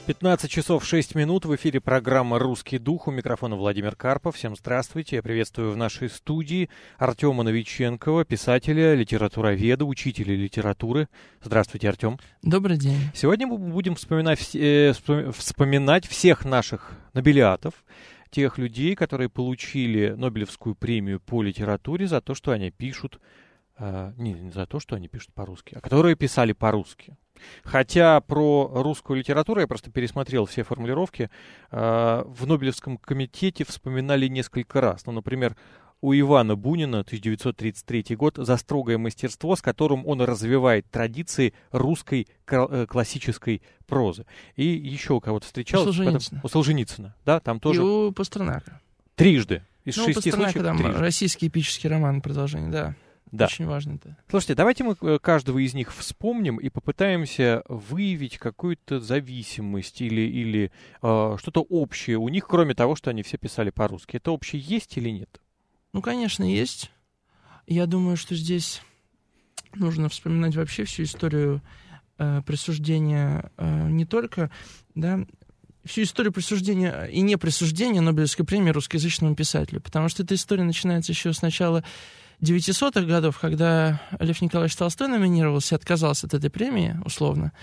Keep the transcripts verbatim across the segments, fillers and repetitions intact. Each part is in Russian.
пятнадцать часов шесть минут, в эфире программа «Русский дух», у микрофона Владимир Карпов. Всем здравствуйте, я приветствую в нашей студии Артема Новиченкова, писателя, литературоведа, учителя литературы. Здравствуйте, Артем. Добрый день. Сегодня мы будем вспоминать, э, вспоминать всех наших нобелиатов, тех людей, которые получили Нобелевскую премию по литературе за то, что они пишут, э, не, не за то, что они пишут по-русски, а которые писали по-русски. Хотя про русскую литературу я просто пересмотрел все формулировки. Э, в Нобелевском комитете вспоминали несколько раз. Ну, например, у Ивана Бунина, тысяча девятьсот тридцать третий год, за строгое мастерство, с которым он развивает традиции русской классической прозы. И еще у кого-то встречалось... У Солженицына. У Солженицына, да, там тоже... И у Пастернака. Трижды. Из ну, шести Пастернака, случаев там, трижды. российский эпический роман, продолжение, да. Да. Очень важно это. Слушайте, давайте мы каждого из них вспомним и попытаемся выявить какую-то зависимость или, или э, что-то общее у них, кроме того, что они все писали по-русски. Это общее есть или нет? Ну, конечно, есть. Я думаю, что здесь нужно вспоминать вообще всю историю э, присуждения э, не только, да, всю историю присуждения и не присуждения Нобелевской премии русскоязычному писателю, потому что эта история начинается еще с начала девятисотых годов, когда Лев Николаевич Толстой номинировался и отказался от этой премии, условно.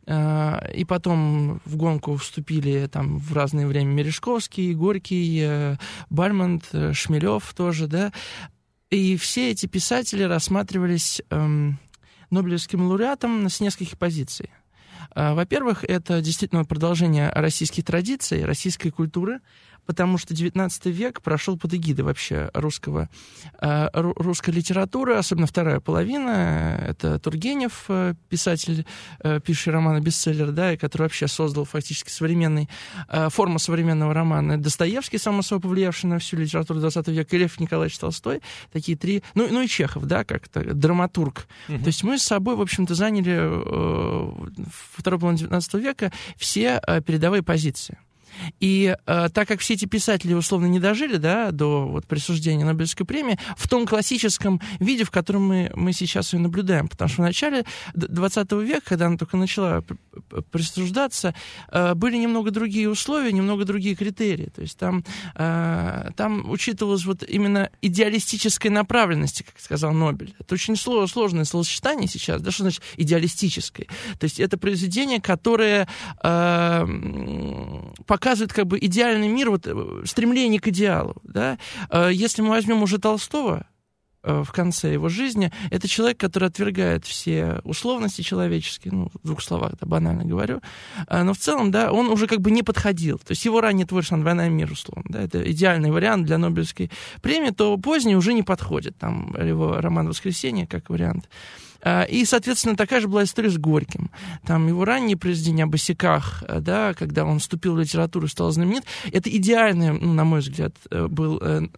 И потом в гонку вступили там в разное время Мережковский, Горький, Бальмонт, Шмелев тоже, да. И все эти писатели рассматривались эм, Нобелевским лауреатом с нескольких позиций. Во-первых, это действительно продолжение российских традиций, российской культуры, потому что девятнадцатый век прошел под эгидой вообще русского, э, русской литературы, особенно вторая половина. Это Тургенев, писатель, э, пишущий романы бестселлер, да, и который вообще создал фактически современный, э, форму современного романа. Достоевский, сам особо повлиявший на всю литературу двадцатого века, и Лев Николаевич Толстой. Такие три. Ну, ну и Чехов, да, как-то, драматург. Mm-hmm. То есть мы с собой, в общем-то, заняли э, второй половине девятнадцатого века все э, передовые позиции. И э, так как все эти писатели условно не дожили, да, до вот, присуждения Нобелевской премии в том классическом виде, в котором мы, мы сейчас ее наблюдаем. Потому что в начале двадцатого века, когда она только начала присуждаться, э, были немного другие условия, немного другие критерии. То есть там, э, там учитывалась вот именно идеалистическая направленность, как сказал Нобель. Это очень сложное словосочетание сейчас. Да, что значит идеалистическое? То есть это произведение, которое э, показывает показывает как бы идеальный мир, вот, стремление к идеалу. Да? Если мы возьмем уже Толстого в конце его жизни, это человек, который отвергает все условности человеческие, ну, в двух словах, да, банально говорю, но в целом, да, он уже как бы не подходил. То есть его раннее творчество «Война и мир», условно, да, это идеальный вариант для Нобелевской премии, то поздний уже не подходит. Там его роман «Воскресенье» как вариант. И, соответственно, такая же была история с Горьким. Там его ранние произведения о босяках, да, когда он вступил в литературу и стал знаменит, это идеальный, ну, на мой взгляд, был э,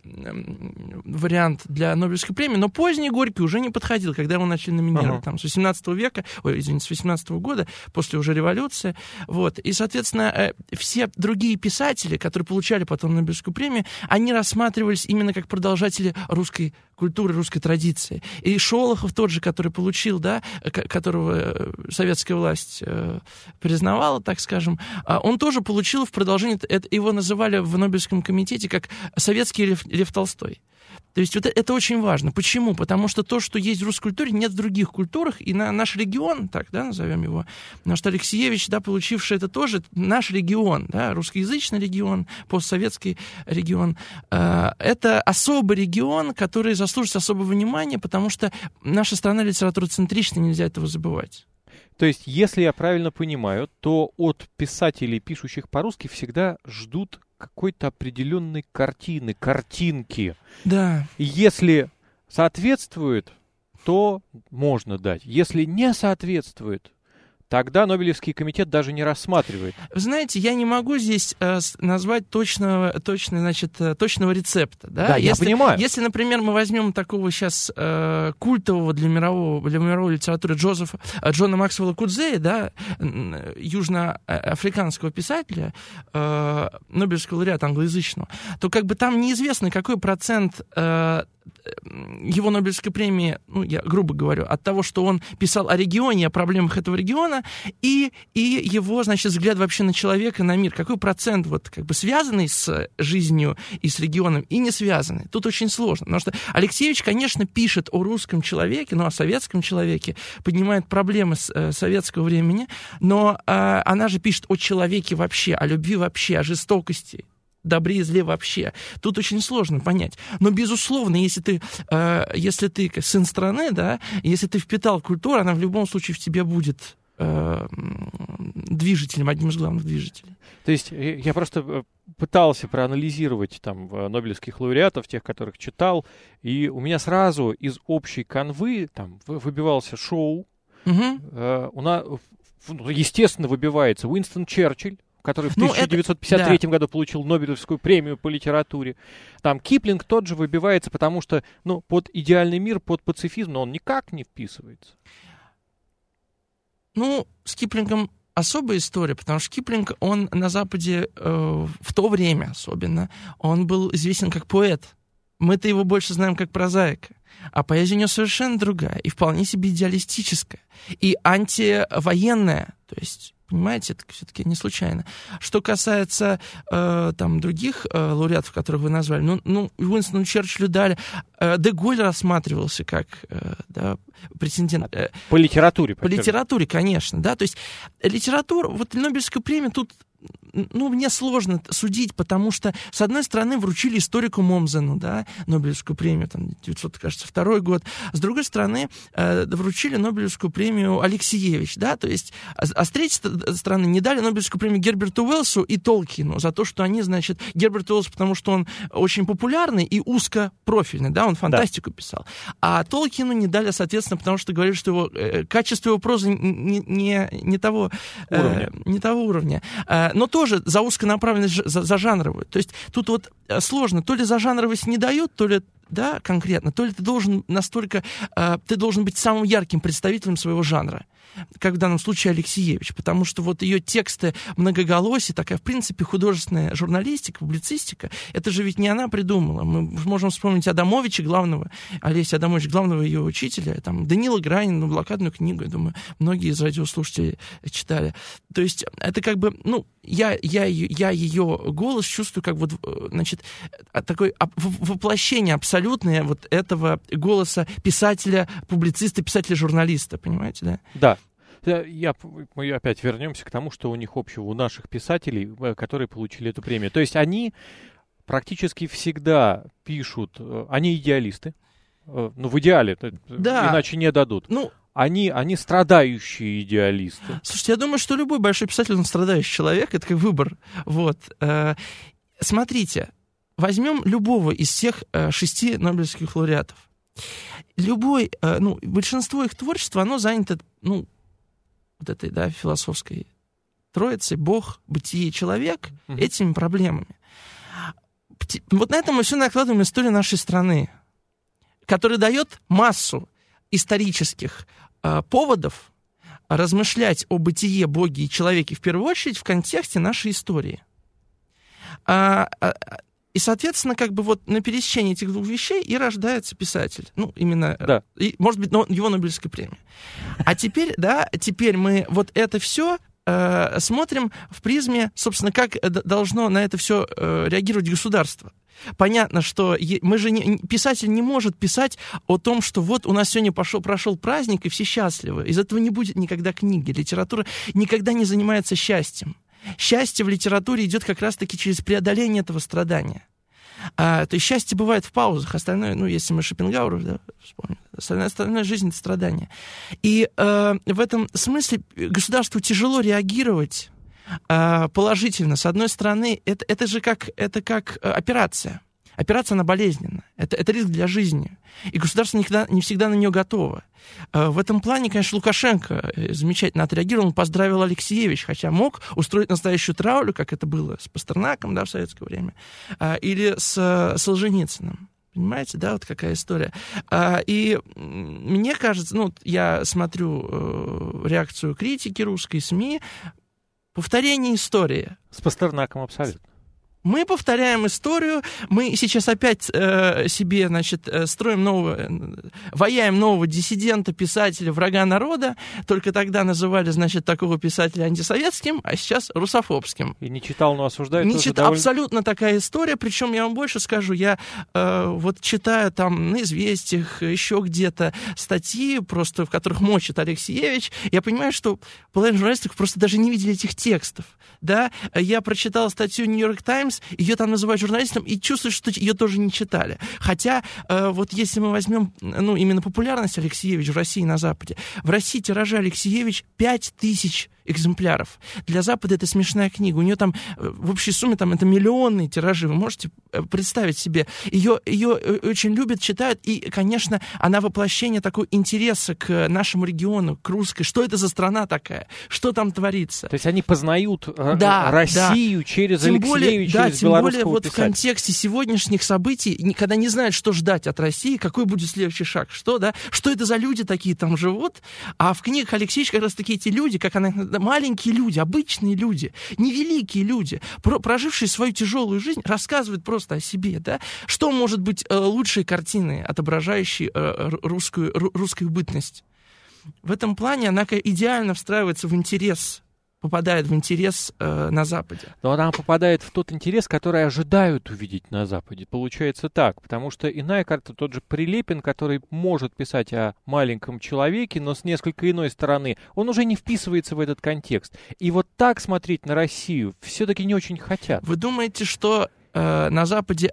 вариант для Нобелевской премии, но поздний Горький уже не подходил, когда его начали номинировать. Uh-huh. Там, с восемнадцатого века, ой, извините, с восемнадцатого года, после уже революции. Вот. И, соответственно, э, все другие писатели, которые получали потом Нобелевскую премию, они рассматривались именно как продолжатели русской культуры, русской традиции. И Шолохов тот же, который получил, да, которого советская власть э, признавала, так скажем, он тоже получил в продолжении, это, его называли в Нобелевском комитете как советский Лев, Лев Толстой. То есть вот это очень важно. Почему? Потому что то, что есть в русской культуре, нет в других культурах, и на наш регион, так, да, назовем его, наш Алексеевич, да, получивший это тоже, наш регион, да, русскоязычный регион, постсоветский регион, э, это особый регион, который заслуживает особого внимания, потому что наша страна литературоцентрична, нельзя этого забывать. То есть, если я правильно понимаю, то от писателей, пишущих по-русски, всегда ждут какой-то определенной картины, картинки. Да. И если соответствует, то можно дать. Если не соответствует, тогда Нобелевский комитет даже не рассматривает. Вы знаете, я не могу здесь э, назвать точного, точно, значит, точного рецепта. Да, да если, я понимаю. Если, например, мы возьмем такого сейчас э, культового для, мирового, для мировой литературы Джозефа, Джона Максвелла Кудзея, да, южноафриканского писателя, э, Нобелевского лауреата англоязычного, то как бы там неизвестно, какой процент э, его Нобелевской премии, ну, я грубо говорю, от того, что он писал о регионе, о проблемах этого региона, и, и его, значит, взгляд вообще на человека, на мир. Какой процент вот как бы связанный с жизнью и с регионом, и не связанный. Тут очень сложно, потому что Алексеевич, конечно, пишет о русском человеке, ну, о советском человеке, поднимает проблемы с, э, советского времени, но э, она же пишет о человеке вообще, о любви вообще, о жестокости, добре и зле вообще. Тут очень сложно понять. Но, безусловно, если ты, э, если ты сын страны, да, если ты впитал культуру, она в любом случае в тебе будет э, движителем, одним из главных движителей. То есть я просто пытался проанализировать там нобелевских лауреатов, тех, которых читал, и у меня сразу из общей канвы там выбивался Шоу, угу. э, у нас, естественно, выбивается Уинстон Черчилль, который в ну, тысяча девятьсот пятьдесят третьем это, да. году получил Нобелевскую премию по литературе. Там Киплинг тот же выбивается, потому что, ну, под идеальный мир, под пацифизм, но он никак не вписывается. Ну, с Киплингом особая история, потому что Киплинг, он на Западе, э, в то время особенно, он был известен как поэт. Мы-то его больше знаем как прозаика. А поэзия у него совершенно другая, и вполне себе идеалистическая, и антивоенная, то есть... Понимаете, это все-таки не случайно. Что касается э, там, других э, лауреатов, которых вы назвали, ну, ну Уинстону Черчиллю дали, э, де Голль рассматривался как э, да, претендент. Э, по литературе. По литературе, конечно, да. То есть литература, вот Нобелевская премия тут, ну, мне сложно судить, потому что, с одной стороны, вручили историку Момзену, да, Нобелевскую премию, там, девятьсот, кажется, второй год, с другой стороны, э, вручили Нобелевскую премию Алексеевич, да, то есть, а, а с третьей стороны не дали Нобелевскую премию Герберту Уэллсу и Толкину за то, что они, значит, Герберт Уэллс, потому что он очень популярный и узкопрофильный, да, он фантастику да. писал, а Толкину не дали, соответственно, потому что говорили, что его, э, качество его прозы не, не, не того уровня, э, не того уровня. Но тоже за узконаправленность, за, за жанровую. То есть тут вот сложно. То ли за жанровость не дают, то ли, да, конкретно, то ли ты должен настолько... Э, ты должен быть самым ярким представителем своего жанра, как в данном случае Алексеевич, потому что вот ее тексты многоголосие, такая, в принципе, художественная журналистика, публицистика, это же ведь не она придумала. Мы можем вспомнить Адамовича, главного, Олеся Адамовича, главного ее учителя, там, Данила Гранина, блокадную книгу, я думаю, многие из радиослушателей читали. То есть это как бы, ну, я, я, я ее голос чувствую как вот, значит, такое воплощение абсолютное вот этого голоса писателя, публициста, писателя-журналиста, понимаете, да? Да. Я, мы опять вернемся к тому, что у них общего, у наших писателей, которые получили эту премию. То есть они практически всегда пишут, они идеалисты, ну, в идеале, да. Иначе не дадут. Ну, Они, они страдающие идеалисты. Слушайте, я думаю, что любой большой писатель, он страдающий человек, это как выбор. Вот. Смотрите, возьмем любого из всех шести нобелевских лауреатов. Любой, ну, большинство их творчества, оно занято, ну, вот этой, да, философской троицей, Бог, бытие, человек, mm-hmm. этими проблемами. Вот на этом мы все накладываем историю нашей страны, которая дает массу исторических э, поводов размышлять о бытие, Боге и человеке в первую очередь в контексте нашей истории. А, а, и, соответственно, как бы вот на пересечении этих двух вещей и рождается писатель. Ну, именно, да. и, может быть, но, его Нобелевская премия. А теперь, да, теперь мы вот это все э, смотрим в призме, собственно, как должно на это все э, реагировать государство. Понятно, что мы же не, писатель не может писать о том, что вот у нас сегодня пошел, прошел праздник, и все счастливы. Из этого не будет никогда книги. Литература никогда не занимается счастьем. Счастье в литературе идет как раз-таки через преодоление этого страдания. А, то есть счастье бывает в паузах, остальное, ну, если мы Шопенгауэра, да, вспомним, остальная, остальная жизнь — это страдание. И э, в этом смысле государству тяжело реагировать положительно. С одной стороны, это, это же как, это как операция. Операция, она болезненна. Это, это риск для жизни. И государство никогда, не всегда на нее готово. В этом плане, конечно, Лукашенко замечательно отреагировал. Он поздравил Алексеевич, хотя мог устроить настоящую травлю, как это было с Пастернаком, да, в советское время, или с Солженицыным. Понимаете, да, вот какая история. И мне кажется, ну, я смотрю реакцию критики русской, СМИ, повторение истории. С Пастернаком абсолютно. Мы повторяем историю, мы сейчас опять э, себе, значит, строим нового, э, ваяем нового диссидента, писателя, врага народа, только тогда называли, значит, такого писателя антисоветским, а сейчас русофобским. И не читал, но осуждает. Не читал, довольно... абсолютно такая история, причем я вам больше скажу, я э, вот читаю там на «Известиях», еще где-то статьи, просто в которых мочит Алексеевич, я понимаю, что половина журналистов просто даже не видели этих текстов, да, я прочитал статью «Нью-Йорк Таймс», ее там называют журналистом, и чувствую, что ее тоже не читали. Хотя, э, вот если мы возьмем, ну, именно популярность Алексеевича в России и на Западе, в России тиражи Алексеевич пять тысяч экземпляров. Для Запада это смешная книга. У нее там в общей сумме там, это миллионные тиражи. Вы можете представить себе. Ее, ее очень любят, читают. И, конечно, она воплощение такого интереса к нашему региону, к русской. Что это за страна такая? Что там творится? То есть они познают да, Россию да. через тем Алексеевича, более, через да, белорусского тем более вот писателя. В контексте сегодняшних событий, когда не знают, что ждать от России, какой будет следующий шаг, что, да, что это за люди такие там живут. А в книгах Алексеевича как раз таки эти люди, как она... маленькие люди, обычные люди, невеликие люди, прожившие свою тяжелую жизнь, рассказывают просто о себе, да? Что может быть э, лучшей картиной, отображающей э, русскую, русскую бытность? В этом плане она идеально встраивается в интерес, попадает в интерес э, на Западе. Но она попадает в тот интерес, который ожидают увидеть на Западе. Получается так, потому что иная карта, тот же Прилепин, который может писать о маленьком человеке, но с несколько иной стороны, он уже не вписывается в этот контекст. И вот так смотреть на Россию все-таки не очень хотят. Вы думаете, что э, на Западе...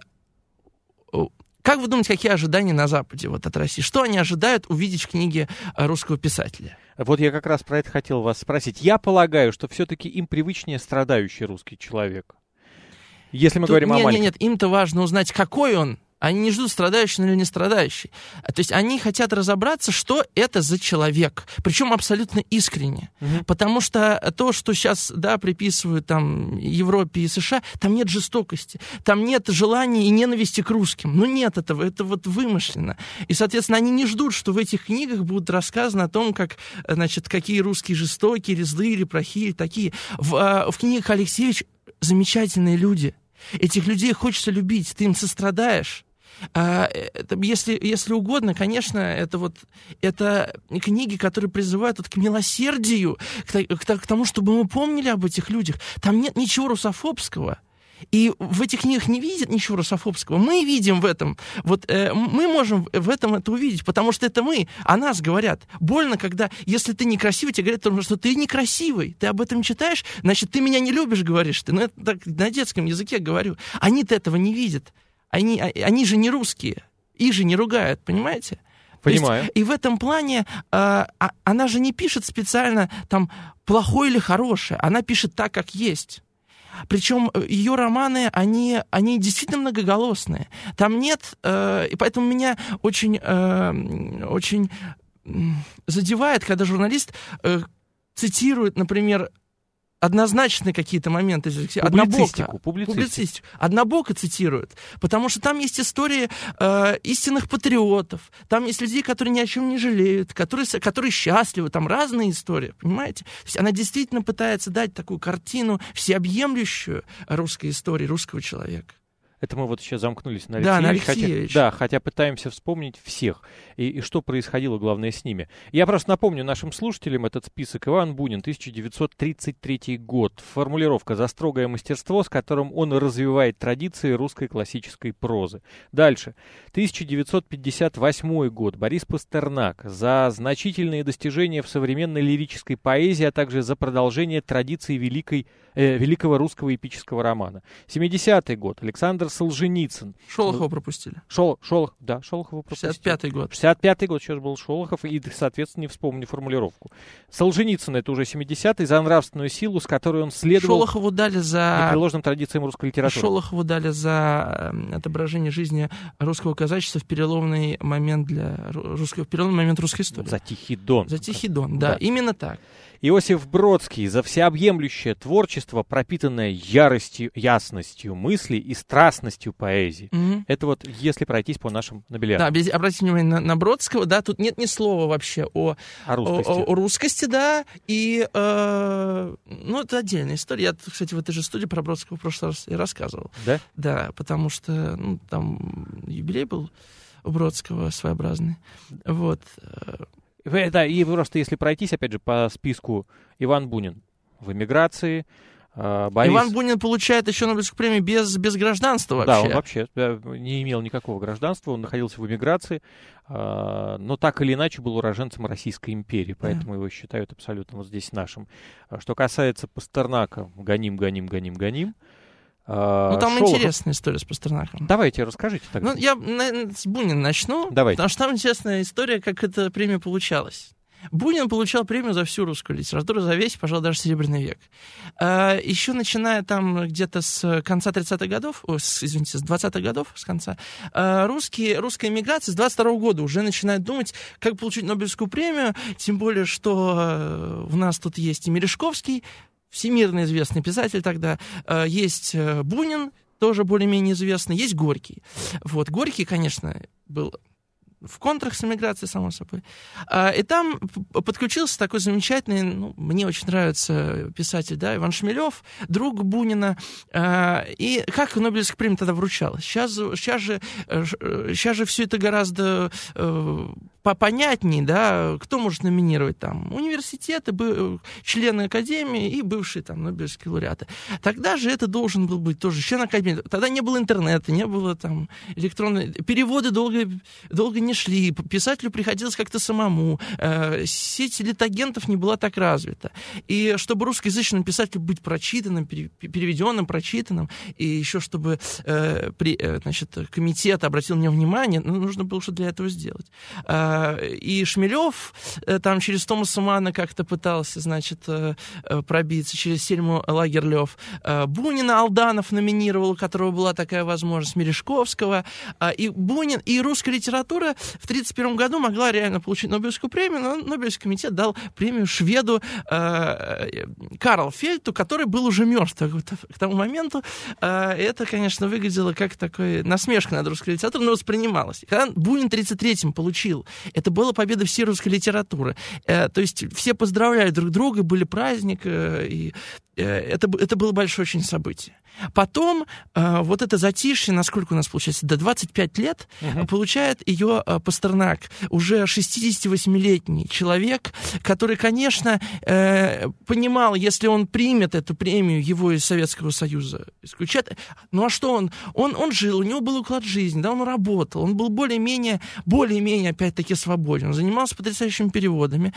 Как вы думаете, какие ожидания на Западе вот, от России? Что они ожидают увидеть в книге русского писателя? Вот я как раз про это хотел вас спросить. Я полагаю, что все-таки им привычнее страдающий русский человек. Если мы Тут, говорим нет, о маленьком. Нет, нет, им-то важно узнать, какой он. Они не ждут, страдающий или не страдающий. То есть они хотят разобраться, что это за человек. Причем абсолютно искренне. Угу. Потому что то, что сейчас, да, приписывают там Европе и США, там нет жестокости. Там нет желания и ненависти к русским. Ну нет этого, это вот вымышленно. И, соответственно, они не ждут, что в этих книгах будет рассказано о том, как, значит, какие русские жестокие, или злые, или плохие, или такие. В, в книгах Алексеевич замечательные люди. Этих людей хочется любить. Ты им сострадаешь. А, это, если, если угодно, конечно, это вот это книги, которые призывают вот к милосердию, к, к, к тому, чтобы мы помнили об этих людях. Там нет ничего русофобского. И в этих книгах не видят ничего русофобского. Мы видим в этом, вот э, мы можем в этом это увидеть, потому что это мы, о нас говорят. Больно, когда, если ты некрасивый, тебе говорят, что ты некрасивый. Ты об этом читаешь, значит, ты меня не любишь, говоришь ты. Ну, это так на детском языке говорю. Они-то этого не видят. Они, они же не русские, их же не ругают, понимаете? Понимаю. Есть, и в этом плане э, она же не пишет специально там плохое или хорошее, она пишет так, как есть. Причем ее романы, они, они действительно многоголосные. Там нет, э, и поэтому меня очень, э, очень задевает, когда журналист э, цитирует, например, однозначные какие-то моменты из Алексея. Публицистику, публицистику. публицистику. Однобоко цитируют. Потому что там есть истории э, истинных патриотов, там есть людей, которые ни о чем не жалеют, которые, которые счастливы, там разные истории, понимаете? То есть она действительно пытается дать такую картину всеобъемлющую русской истории, русского человека. Это мы вот сейчас замкнулись на да, Алексеевич. на Алексеевич. Хотя, да, хотя пытаемся вспомнить всех. И, и что происходило, главное, с ними. Я просто напомню нашим слушателям этот список. Иван Бунин, тысяча девятьсот тридцать третий год. Формулировка «за строгое мастерство», с которым он развивает традиции русской классической прозы. Дальше. тысяча девятьсот пятьдесят восьмой год. Борис Пастернак. За значительные достижения в современной лирической поэзии, а также за продолжение традиций великой, э, великого русского эпического романа. семидесятый год. Александр Солженицын. Шолохова пропустили. Шол, Шолох, да, Шолохова пропустили. шестьдесят пятый год. шестьдесят пятый год сейчас был Шолохов, и, соответственно, не вспомню формулировку. Солженицын — это уже семидесятый, за нравственную силу, с которой он следовал Шолохову дали за... непреложным традициям русской литературы. Шолохову дали за отображение жизни русского казачества в переломный момент для русского, в переломный момент русской истории. За Тихий Дон. За Тихий Дон, да, да, именно так. Иосиф Бродский за всеобъемлющее творчество, пропитанное яростью, ясностью мыслей и страстностью безвестностью поэзии. Угу. Это вот если пройтись по нашим нобелиатам. Да, без, обратите внимание на, на Бродского, да, тут нет ни слова вообще о, о русскости. О, о, о русскости, да, и, э, ну, это отдельная история. Я, кстати, в этой же студии про Бродского в прошлый раз и рассказывал. Да? Да, потому что, ну, там юбилей был у Бродского своеобразный. Вот. Да, и просто если пройтись, опять же, по списку: Иван Бунин в эмиграции, Борис... Иван Бунин получает еще Нобелевскую премию без, без гражданства вообще. Да, он вообще не имел никакого гражданства, он находился в эмиграции, но так или иначе был уроженцем Российской империи, поэтому да. его считают абсолютно вот здесь нашим. Что касается Пастернака, гоним, гоним, гоним, гоним. Ну, там Шолохов... интересная история с Пастернаком. Давайте, расскажите тогда. Ну, я на, с Бунина начну, Давайте. Потому что там интересная история, как эта премия получалась. Бунин получал премию за всю русскую литературу, за весь, пожалуй, даже Серебряный век. А, еще начиная там где-то с конца тридцатых годов, о, с, извините, с двадцатых годов, с конца, а, русские, русская эмиграция с двадцать второго года уже начинает думать, как получить Нобелевскую премию, тем более, что у нас тут есть и Мережковский, всемирно известный писатель тогда, есть Бунин, тоже более-менее известный, есть Горький. Вот, Горький, конечно, был в контрах с эмиграцией, само собой. И там подключился такой замечательный, ну, мне очень нравится писатель, да, Иван Шмелев, друг Бунина. И как Нобелевская премия тогда вручалась? Сейчас, сейчас, же, сейчас же все это гораздо попонятнее, да, кто может номинировать там? Университеты, члены академии и бывшие там Нобелевские лауреаты. Тогда же это должен был быть тоже член академии. Тогда не было интернета, не было там электронной... Переводы долго, долго не шли, писателю приходилось как-то самому. Сеть литагентов не была так развита. И чтобы русскоязычному писателю быть прочитанным, переведенным, прочитанным, и еще чтобы значит, комитет обратил на него внимание, ну, нужно было что для этого сделать. И Шмелев там через Томаса Манна как-то пытался, значит, пробиться, через Сельму Лагерлёв. Бунина Алданов номинировал, у которого была такая возможность, Мережковского. И Бунин, и русская литература в тридцать первом году могла реально получить Нобелевскую премию, но Нобелевский комитет дал премию шведу Карл Фельту, который был уже мертв к тому моменту. Это, конечно, выглядело как такой насмешка над русской литературой, но воспринималось. Когда Бунин в тридцать третьем получил, это была победа всей русской литературы. То есть все поздравляли друг друга, были праздник, и это, это было большое очень событие. Потом вот это затишье, насколько у нас получается, до двадцать пять лет, uh-huh. получает ее Пастернак, уже шестидесятивосьмилетний человек, который, конечно, понимал, если он примет эту премию, его из Советского Союза исключат. Ну а что он? Он, он жил, у него был уклад жизни, да, он работал, он был более-менее, более-менее, опять-таки, свободен, он занимался потрясающими переводами.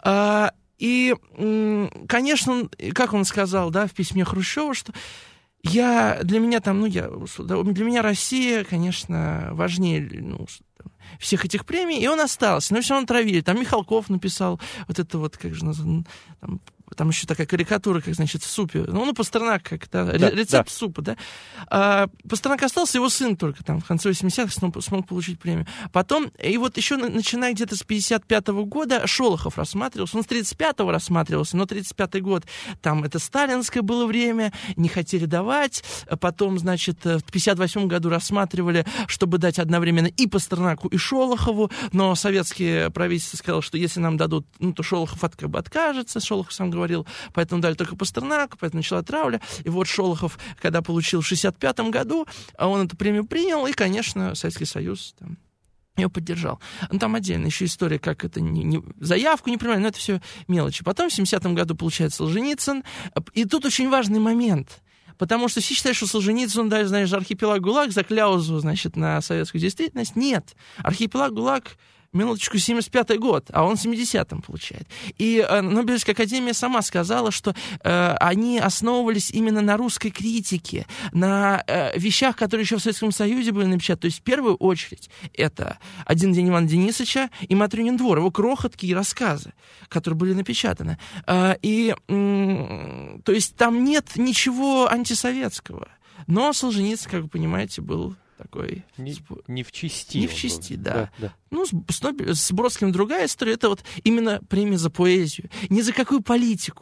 И, конечно, как он сказал, да, в письме Хрущеву, что я, для меня там, ну, я, для меня Россия, конечно, важнее, ну, всех этих премий, и он остался, но все равно травили. Там Михалков написал вот это вот, как же названо, там, там еще такая карикатура, как, значит, в супе. Ну, ну Пастернак, как да, да, рецепт да. супа, да. А, Пастернак остался, его сын только там в конце восьмидесятых смог, смог получить премию. Потом, и вот еще начиная где-то с пятьдесят пятого года Шолохов рассматривался, он с тридцать пятого рассматривался, но тридцать пятый год, там это сталинское было время, не хотели давать. Потом, значит, в пятьдесят восьмом году рассматривали, чтобы дать одновременно и Пастернаку, и Шолохову, но советские правительства сказали, что если нам дадут, ну, то Шолохов от, как бы откажется, Шолохов сам говорил, поэтому дали только Пастернаку, поэтому начала травля. И вот Шолохов, когда получил в шестьдесят пятом году, он эту премию принял, и, конечно, Советский Союз там ее поддержал. Ну, там отдельная еще история, как это не, не, заявку не принимали, но это все мелочи. Потом в семидесятом году получается Солженицын, и тут очень важный момент. Потому что все считают, что Солженицын, он дает, знаешь, архипелаг ГУЛАГ за кляузу, значит, на советскую действительность. Нет. Архипелаг ГУЛАГ, минуточку, семьдесят пятый год, а он в семидесятом получает. И э, Нобелевская академия сама сказала, что э, они основывались именно на русской критике, на э, вещах, которые еще в Советском Союзе были напечатаны. То есть, в первую очередь, это «Один день Ивана Денисовича» и «Матрёнин двор», его крохотки и рассказы, которые были напечатаны. Э, и, э, то есть, там нет ничего антисоветского. Но Солженицын, как вы понимаете, был... такой... Не, не в части. Не в части, да. да, да. Ну, с, с, с Бродским другая история. Это вот именно премия за поэзию. Ни за какую политику.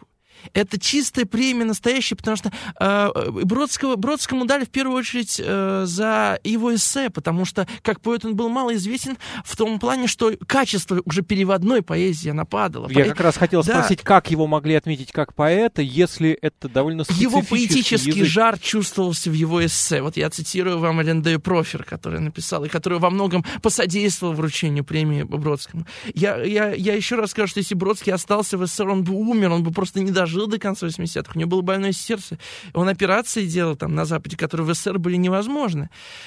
Это чистая премия, настоящая, потому что э, Бродского, Бродскому дали в первую очередь э, за его эссе, потому что как поэт он был малоизвестен в том плане, что качество уже переводной поэзии она падала. Я По... как раз хотел да. спросить, как его могли отметить как поэта, если это довольно специфический Его поэтический язык. жар чувствовался в его эссе. Вот я цитирую вам Элендею Профер, которая написала, и которая во многом посодействовала вручению премии Бродскому. Я, я, я еще раз скажу, что если Бродский остался в СССР, он бы умер, он бы просто не дожил до конца восьмидесятых. У него было больное сердце. Он операции делал там на Западе, которые в СССР были невозможны.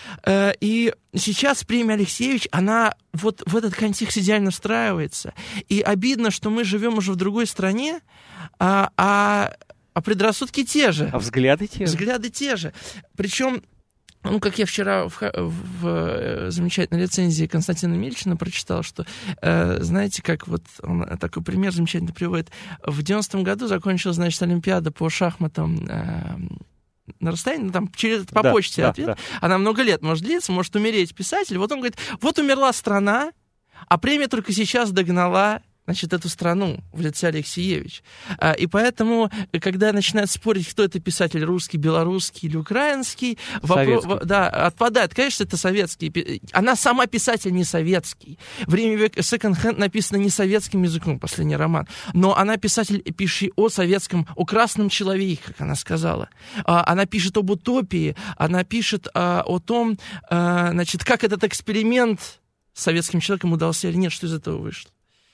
И сейчас премия Алексеевич, она вот в этот контекст идеально встраивается. И обидно, что мы живем уже в другой стране, а, а, а предрассудки те же. А взгляды те же. Взгляды те же. Причем, ну, как я вчера в, в, в замечательной рецензии Константина Мильчина прочитал, что, э, знаете, как вот он такой пример замечательно приводит. В девяностом году закончилась, значит, Олимпиада по шахматам э, на расстоянии, ну, там, через, по да, почте да, ответ. Да. Она много лет может длиться, может умереть писатель. Вот он говорит, вот умерла страна, а премия только сейчас догнала, значит, эту страну в лице Алексеевич. И поэтому, когда начинают спорить, кто это писатель, русский, белорусский или украинский, вопрос, да, отпадает. Конечно, это советский. Она сама писатель не советский. «Время века», «Секонд-хенд» написано не советским языком, последний роман, но она писатель, пишет о советском, о красном человеке, как она сказала. Она пишет об утопии, она пишет о том, значит, как этот эксперимент с советским человеком удался или нет, что из этого вышло.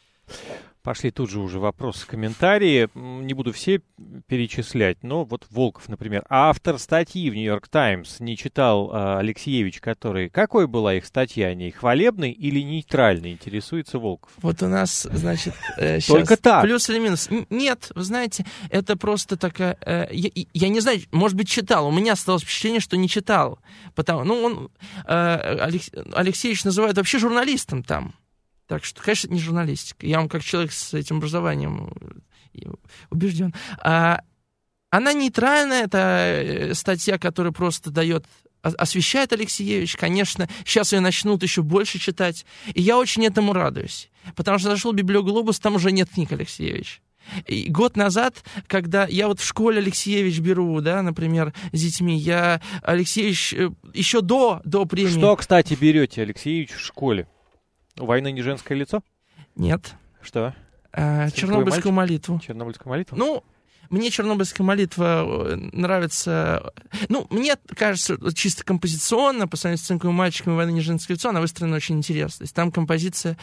Пошли тут же уже вопросы, комментарии. Не буду все перечислять, но вот Волков, например. Автор статьи в «Нью-Йорк Таймс» не читал а, Алексеевич, который... Какой была их статья о ней? Хвалебной или нейтральной? Интересуется Волков. Вот у нас, значит, э, сейчас... Только так. Плюс или минус? Нет, вы знаете, это просто такая... Э, я, я не знаю, может быть, читал. У меня осталось впечатление, что не читал. Потому, ну, он... Э, Алекс, Алексеевич называют вообще журналистом там. Так что, конечно, это не журналистика. Я вам как человек с этим образованием убежден. А, она нейтральная, это статья, которая просто дает, освещает Алексеевич. Конечно, сейчас ее начнут еще больше читать. И я очень этому радуюсь. Потому что зашел в «Библиоглобус», там уже нет книг Алексеевича. И год назад, когда я вот в школе Алексеевич беру, да, например, с детьми, я Алексеевич еще до, до премии... Что, кстати, берете, Алексеевич, в школе? У войны не женское лицо? Нет. Что? А, Чернобыльскую молитву. Чернобыльскую молитву? Ну, мне Чернобыльская молитва нравится... Ну, мне кажется, чисто композиционно, по сравнению с «Цинковым мальчиком» и «Война не женское лицо», она выстроена очень интересно. То есть там композиция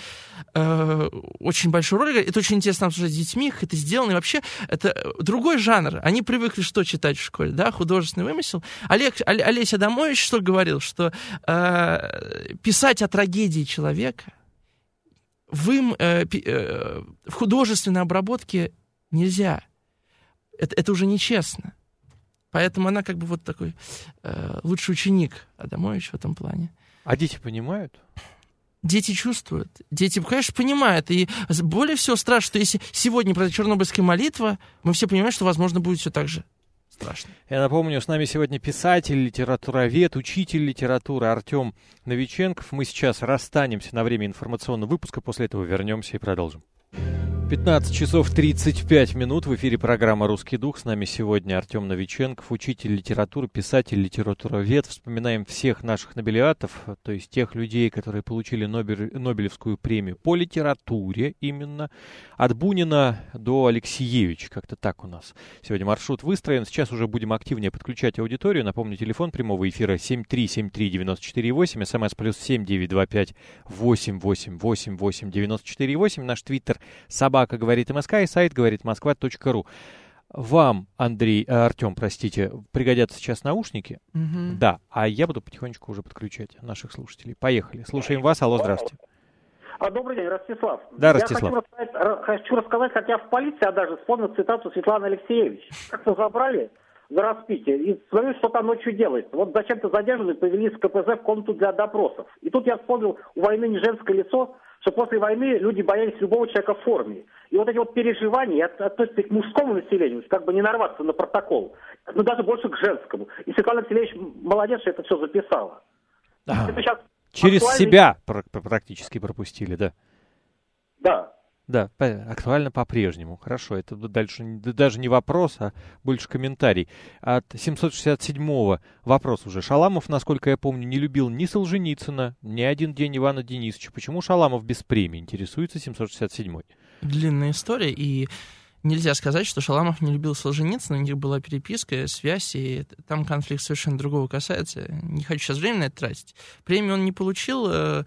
э, очень большую роль играет. Это очень интересно обсуждать с детьми, как это сделано. И вообще, это другой жанр. Они привыкли что читать в школе, да, художественный вымысел. Олег, Олесь Адамович что говорил? Что э, писать о трагедии человека в, им, э, э, в художественной обработке нельзя. Это, это уже нечестно. Поэтому она как бы вот такой э, лучший ученик Адамович в этом плане. А дети понимают? Дети чувствуют. Дети, конечно, понимают. И более всего страшно, что если сегодня произойдет Чернобыльская молитва, мы все понимаем, что, возможно, будет все так же страшно. Я напомню, с нами сегодня писатель, литературовед, учитель литературы Артем Новиченков. Мы сейчас расстанемся на время информационного выпуска, после этого вернемся и продолжим. пятнадцать часов тридцать пять минут. В эфире программа «Русский дух». С нами сегодня Артем Новиченков, учитель литературы, писатель, литературовед. Вспоминаем всех наших нобелиатов, то есть тех людей, которые получили Нобель, Нобелевскую премию по литературе именно. От Бунина до Алексеевича. Как-то так у нас сегодня маршрут выстроен. Сейчас уже будем активнее подключать аудиторию. Напомню, телефон прямого эфира семь три семь три девять четыре восемь, смс плюс семь девять два пять восемь восемь восемь восемь девять четыре восемь. Наш твиттер собака. Как говорит МСК, и сайт говорит москва точка ру. Вам, Андрей, э, Артем, простите, пригодятся сейчас наушники. Mm-hmm. Да, а я буду потихонечку уже подключать наших слушателей. Поехали. Слушаем вас. Алло, здравствуйте. А, добрый день, Ростислав. Да, Ростислав. Я хочу рассказать, хочу рассказать, как я в полиции, а даже вспомнил цитату Светланы Алексеевич. Как-то забрали за распитие и смотрю, что там ночью делается. Вот зачем-то задерживали, повели с ка пэ зэ в комнату для допросов. И тут я вспомнил, у войны не женское лицо, что после войны люди боялись любого человека в форме. И вот эти вот переживания относятся к мужскому населению, как бы не нарваться на протокол, но даже больше к женскому. И Светлана Алексеевич молодец, что это все записала. Ага. Это сейчас через актуальный... себя практически пропустили, да? Да. Да, актуально по-прежнему. Хорошо, это дальше даже не вопрос, а больше комментарий. От семьсот шестьдесят седьмого вопрос уже. Шаламов, насколько я помню, не любил ни Солженицына, ни один день Ивана Денисовича. Почему Шаламов без премии? Интересуется семьсот шестьдесят седьмой. Длинная история, и нельзя сказать, что Шаламов не любил Солженицына. У них была переписка, связь, и там конфликт совершенно другого касается. Не хочу сейчас время на это тратить. Премию он не получил. Э-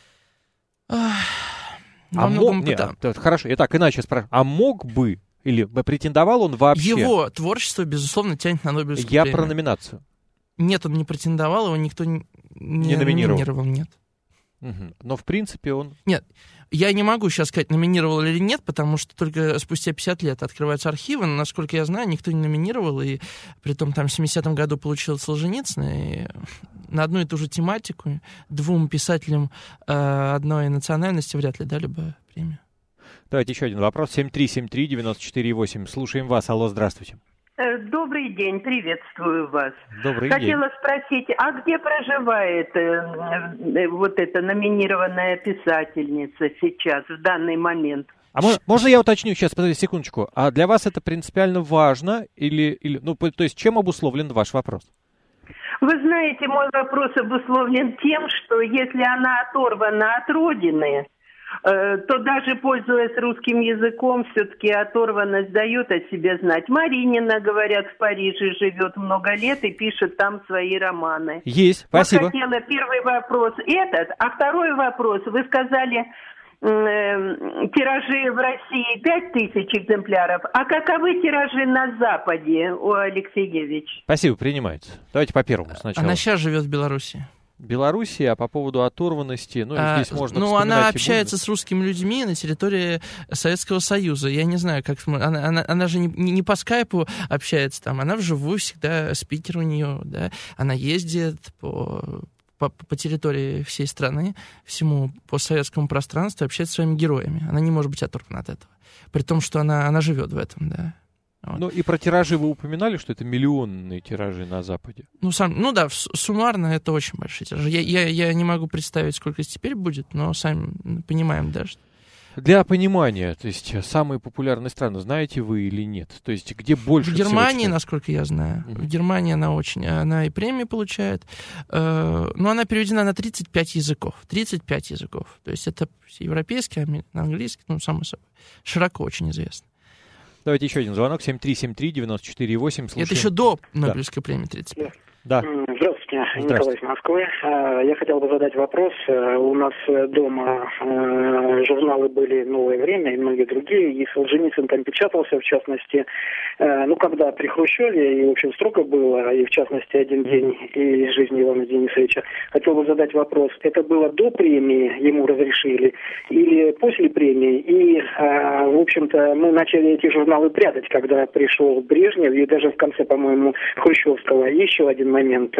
А мог... Нет, хорошо, я так иначе спрашиваю. А мог бы, или претендовал он вообще? Его творчество, безусловно, тянет на Нобелевскую я премию. Я про номинацию. Нет, он не претендовал, его никто не, не номинировал. номинировал. Нет. Угу. Но, в принципе, он... Нет, я не могу сейчас сказать, номинировал или нет, потому что только спустя пятьдесят лет открываются архивы, но, насколько я знаю, никто не номинировал, и притом там в семидесятом году получил Солженицына, и на одну и ту же тематику двум писателям э, одной национальности вряд ли дали бы премию. Давайте еще один вопрос. семь три семь три девять четыре восемь. Слушаем вас. Алло, здравствуйте. Добрый день, приветствую вас. Добрый Хотела день. спросить, а где проживает э, вот эта номинированная писательница сейчас, в данный момент? А можно, можно я уточню сейчас, подождите секундочку. А для вас это принципиально важно или, или ну, то есть чем обусловлен ваш вопрос? Вы знаете, мой вопрос обусловлен тем, что если она оторвана от родины, то даже пользуясь русским языком, все-таки оторванность дает о себе знать. Маринина, говорят, в Париже живет много лет и пишет там свои романы. Есть, спасибо. Вот хотела первый вопрос этот, а второй вопрос. Вы сказали, э, тиражи в России пять тысяч экземпляров, а каковы тиражи на Западе, у Алексеевич? Спасибо, принимается. Давайте по первому сначала. Она сейчас живет в Беларуси. Белоруссии, а по поводу оторванности, ну, а, здесь можно ну, она общается с русскими людьми на территории Советского Союза. Я не знаю, как... Она, она, она же не, не по скайпу общается там, она вживую всегда, спикер у нее, да. Она ездит по, по, по территории всей страны, всему постсоветскому пространству, общается с своими героями. Она не может быть оторвана от этого. При том, что она, она живет в этом, да. Вот. Ну и про тиражи вы упоминали, что это миллионные тиражи на Западе? Ну, сам, ну да, суммарно это очень большие тиражи. Я, я, я не могу представить, сколько это теперь будет, но сами понимаем, да, что... Для понимания, то есть самые популярные страны, знаете вы или нет? То есть где больше в всего... В Германии, насколько я знаю. Mm-hmm. В Германии она очень... Она и премии получает. Э, но она переведена на тридцать пять языков. тридцать пять языков. То есть это европейский, английский, ну, само собой. Широко очень известно. Давайте еще один звонок. семь три семь три девять четыре восемь. Слушаем. Это еще до Нобелевской да. премии тридцать пять. Да. Здравствуйте, Николай из Москвы. Я хотел бы задать вопрос. У нас дома журналы были «Новое время» и многие другие, и Солженицын там печатался, в частности, ну, когда при Хрущеве, и, в общем, строго было, и, в частности, «Один день из жизни Ивана Денисовича». Хотел бы задать вопрос. Это было до премии, ему разрешили, или после премии? И, в общем-то, мы начали эти журналы прятать, когда пришел Брежнев, и даже в конце, по-моему, Хрущевского. Еще один момент.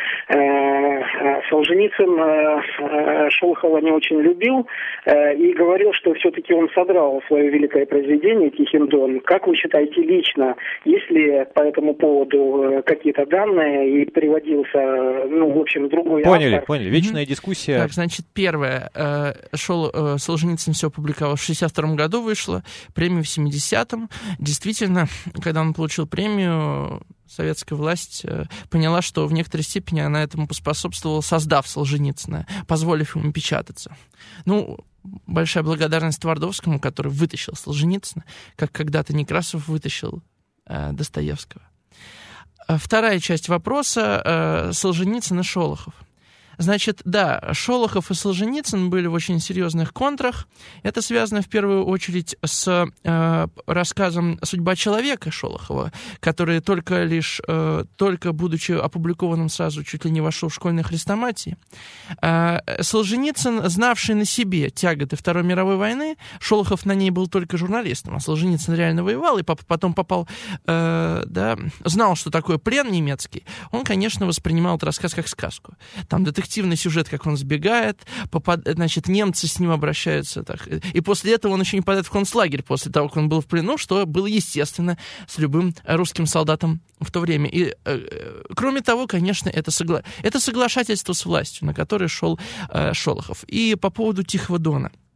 Солженицын Шолохова не очень любил и говорил, что все-таки он содрал свое великое произведение «Тихий Дон». Как вы считаете лично, есть ли по этому поводу какие-то данные и приводился, ну, в общем, другой Поняли, автор? поняли. Вечная mm-hmm. дискуссия. Так, значит, первое. Шол, Солженицын все опубликовал в шестьдесят втором году, вышло, премия в семидесятом. Действительно, когда он получил премию, советская власть поняла, что в некоторой степени она этому поспособствовала, создав Солженицына, позволив ему печататься. Ну, большая благодарность Твардовскому, который вытащил Солженицына, как когда-то Некрасов вытащил э, Достоевского. Вторая часть вопроса э, Солженицын и Шолохов. Значит, да, Шолохов и Солженицын были в очень серьезных контрах. Это связано в первую очередь с э, рассказом «Судьба человека» Шолохова, который только лишь, э, только будучи опубликованным сразу, чуть ли не вошел в школьные хрестоматии. Э, Солженицын, знавший на себе тяготы Второй мировой войны, Шолохов на ней был только журналистом, а Солженицын реально воевал и потом попал, э, да, знал, что такое плен немецкий. Он, конечно, воспринимал этот рассказ как сказку. Там детектив Активный сюжет, как он сбегает, попад... значит, немцы с ним обращаются. Так. И после этого он еще не попадает в концлагерь, после того, как он был в плену, что было естественно с любым русским солдатом в то время. И, э, кроме того, конечно, это, согла... это соглашательство с властью, на которое шел э, Шолохов. И по поводу Тихого Дона.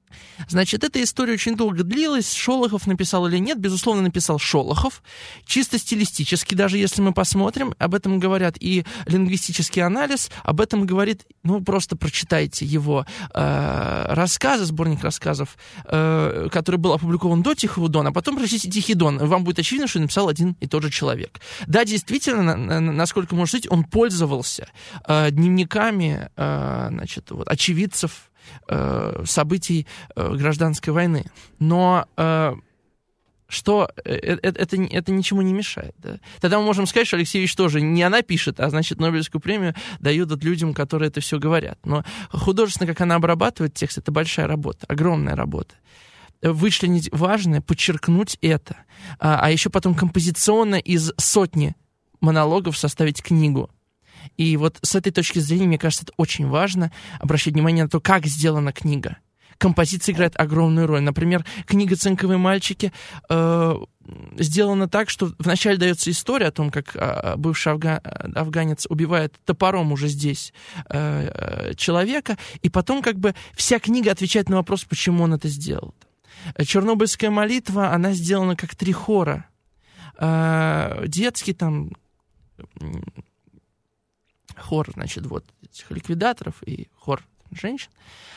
Значит, эта история очень долго длилась. Шолохов написал или нет? Безусловно, написал Шолохов. Чисто стилистически, даже если мы посмотрим, об этом говорят и лингвистический анализ, об этом говорит, ну, просто прочитайте его э, рассказы, сборник рассказов, э, который был опубликован до Тихого Дона, а потом прочтите Тихий Дон, и вам будет очевидно, что написал один и тот же человек. Да, действительно, на, на, насколько можно судить, он пользовался э, дневниками э, значит, вот, очевидцев событий гражданской войны. Но э, что это, это, это ничему не мешает. Да? Тогда мы можем сказать, что Алексеевич тоже не она пишет, а значит Нобелевскую премию дают вот людям, которые это все говорят. Но художественно, как она обрабатывает текст, это большая работа, огромная работа. Вычленить важное, подчеркнуть это, а, а еще потом композиционно из сотни монологов составить книгу. И вот с этой точки зрения, мне кажется, это очень важно обращать внимание на то, как сделана книга. Композиция играет огромную роль. Например, книга «Цинковые мальчики» э, сделана так, что вначале дается история о том, как э, бывший афга- афганец убивает топором уже здесь э, человека, и потом как бы вся книга отвечает на вопрос, почему он это сделал. «Чернобыльская молитва», она сделана как три хора. Э, детский там... хор, значит, вот этих ликвидаторов и хор женщин.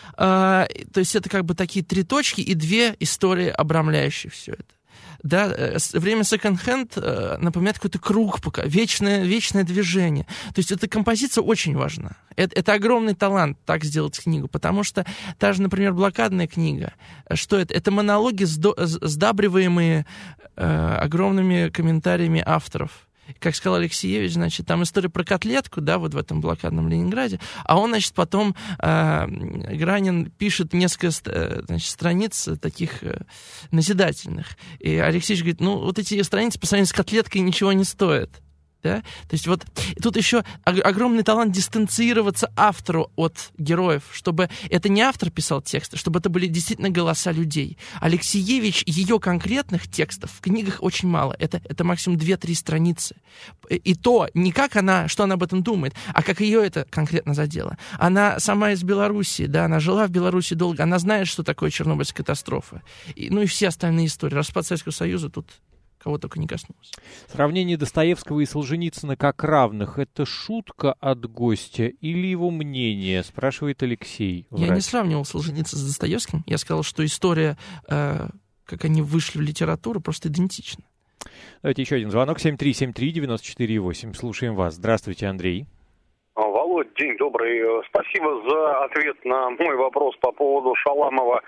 А, то есть это как бы такие три точки и две истории, обрамляющие все это. Да, время секонд-хенд напоминает какой-то круг, пока, вечное, вечное движение. То есть эта композиция очень важна. Это, это огромный талант так сделать книгу, потому что та же, например, блокадная книга, что это? Это монологи, сдабриваемые э, огромными комментариями авторов. Как сказал Алексеевич, значит, там история про котлетку, да, вот в этом блокадном Ленинграде, а он, значит, потом, э, Гранин пишет несколько, значит, страниц таких э, назидательных. И Алексеевич говорит, ну, вот эти страницы по сравнению с котлеткой ничего не стоят. Да? То есть вот тут еще огромный талант дистанцироваться автору от героев, чтобы это не автор писал тексты, чтобы это были действительно голоса людей. Алексеевич, ее конкретных текстов в книгах очень мало. Это, это максимум две-три страницы. И то не как она, что она об этом думает, а как ее это конкретно задело. Она сама из Белоруссии, да, она жила в Беларуси долго, она знает, что такое Чернобыльская катастрофа. И, ну и все остальные истории. Распад Советского Союза тут... кого только не коснулось. Сравнение Достоевского и Солженицына как равных — это шутка от гостя или его мнение, спрашивает Алексей. Врач. Я не сравнивал Солженицына с Достоевским. Я сказал, что история, э, как они вышли в литературу, просто идентична. Давайте еще один звонок. семь три семь три девять четыре восемь. Слушаем вас. Здравствуйте, Андрей. Володь, день добрый. Спасибо за ответ на мой вопрос по поводу Шаламова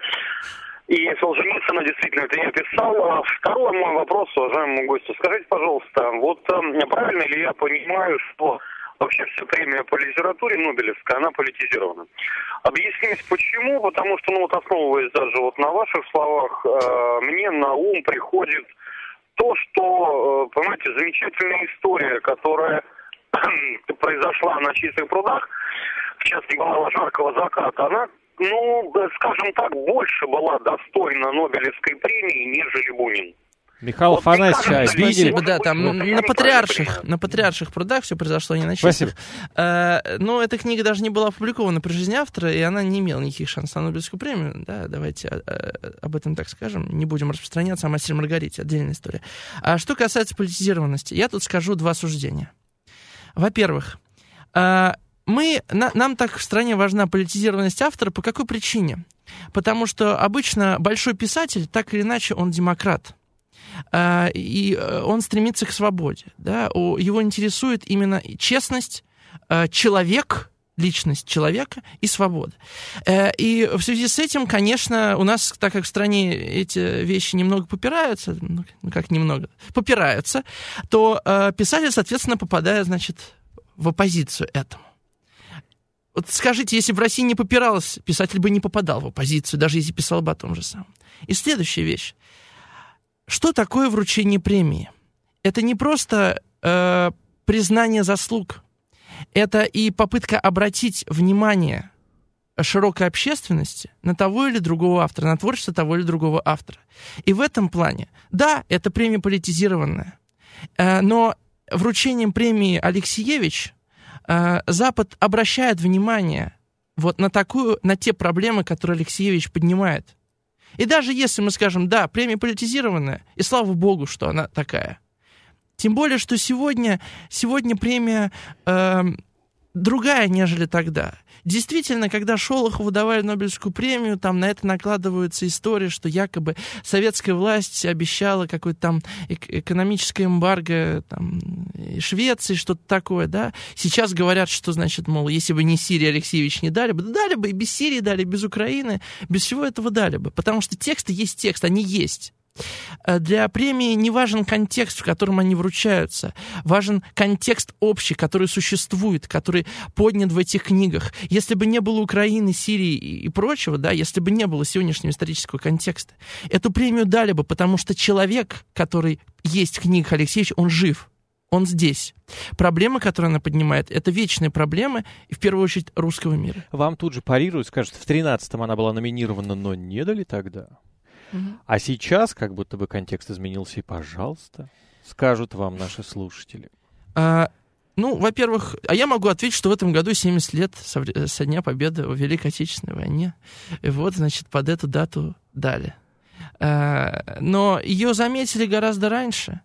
и Солженицына. Действительно, это я писал. Второй мой вопрос, уважаемому гостю. Скажите, пожалуйста, вот правильно ли я понимаю, что вообще вся премия по литературе Нобелевская, она политизирована? Объясните, почему? Потому что, ну вот основываясь даже вот на ваших словах, мне на ум приходит то, что, понимаете, замечательная история, которая произошла на Чистых прудах, в частности, была «Жаркого заката», она, ну, скажем так, больше была достойна Нобелевской премии, нежели Бунин. Михаил вот, Афанасьевич обидели. Спасибо, да, там на патриарших, на патриарших прудах все произошло, не на Чистых. Спасибо. А, но эта книга даже не была опубликована при жизни автора, и она не имела никаких шансов на Нобелевскую премию. Да, давайте а, а, об этом так скажем, не будем распространяться, о «Мастере Маргарите», отдельная история. А что касается политизированности, я тут скажу два суждения. Во-первых, а, мы, на, нам так в стране важна политизированность автора. По какой причине? Потому что обычно большой писатель, так или иначе, он демократ. Uh, и он стремится к свободе. Да? Его интересует именно честность, uh, человек, личность человека и свобода. Uh, и в связи с этим, конечно, у нас, так как в стране эти вещи немного попираются, ну как немного, попираются, то uh, писатель, соответственно, попадает, значит, в оппозицию этому. Вот скажите, если бы в России не попиралось, писатель бы не попадал в оппозицию, даже если писал бы о том же самом. И следующая вещь. Что такое вручение премии? Это не просто э, признание заслуг. Это и попытка обратить внимание широкой общественности на того или другого автора, на творчество того или другого автора. И в этом плане, да, это премия политизированная, э, но вручением премии Алексеевич э, Запад обращает внимание вот на такую, на те проблемы, которые Алексеевич поднимает. И даже если мы скажем, да, премия политизированная, и слава богу, что она такая. Тем более, что сегодня, сегодня премия э, другая, нежели тогда. Действительно, когда Шолохову давали Нобелевскую премию, там на это накладываются истории, что якобы советская власть обещала какое-то там экономическое эмбарго там, Швеции, что-то такое, да. Сейчас говорят, что, значит, мол, если бы не Сирия, Алексеевич не дали бы, да дали бы и без Сирии дали, без Украины, без всего этого дали бы. Потому что тексты есть текст, они есть. Для премии не важен контекст, в котором они вручаются. Важен контекст общий, который существует, который поднят в этих книгах. Если бы не было Украины, Сирии и прочего, да, если бы не было сегодняшнего исторического контекста, эту премию дали бы, потому что человек, который есть в книгах Алексеевича, он жив. Он здесь. Проблемы, которые она поднимает, это вечные проблемы, и в первую очередь русского мира. Вам тут же парируют, скажут, в тринадцатом она была номинирована, но не дали тогда. А сейчас как будто бы контекст изменился, и, пожалуйста, скажут вам наши слушатели. А, ну, во-первых, а я могу ответить, что в этом году семьдесят лет со, со дня победы в Великой Отечественной войне. И вот, значит, под эту дату дали. А, но ее заметили гораздо раньше.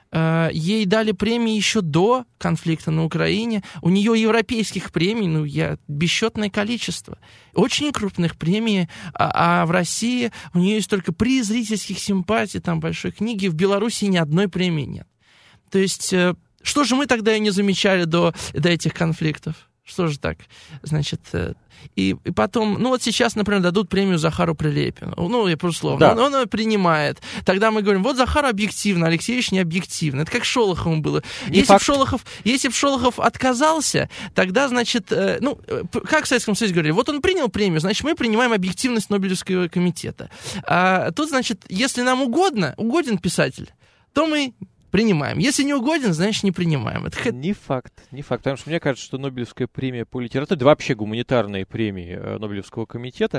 Ей дали премии еще до конфликта на Украине. У нее европейских премий, ну, я, бесчетное количество. Очень крупных премий. А, а в России у нее есть только приз зрительских симпатий, там, большой книги. В Беларуси ни одной премии нет. То есть, что же мы тогда и не замечали до, до этих конфликтов? Что же так? Значит, и, и потом, ну вот сейчас, например, дадут премию Захару Прилепину. Ну, я просто словно, да. он, он ее принимает. Тогда мы говорим, вот Захар объективно, Алексеевич не объективно. Это как Шолохову было. Не если бы Шолохов, если б Шолохов отказался, тогда, значит, э, ну, как в Советском Союзе говорили, вот он принял премию, значит, мы принимаем объективность Нобелевского комитета. А тут, значит, если нам угодно, угоден писатель, то мы принимаем. Если не угоден, значит, не принимаем. Это... Не факт, не факт. Потому что мне кажется, что Нобелевская премия по литературе, да вообще гуманитарные премии Нобелевского комитета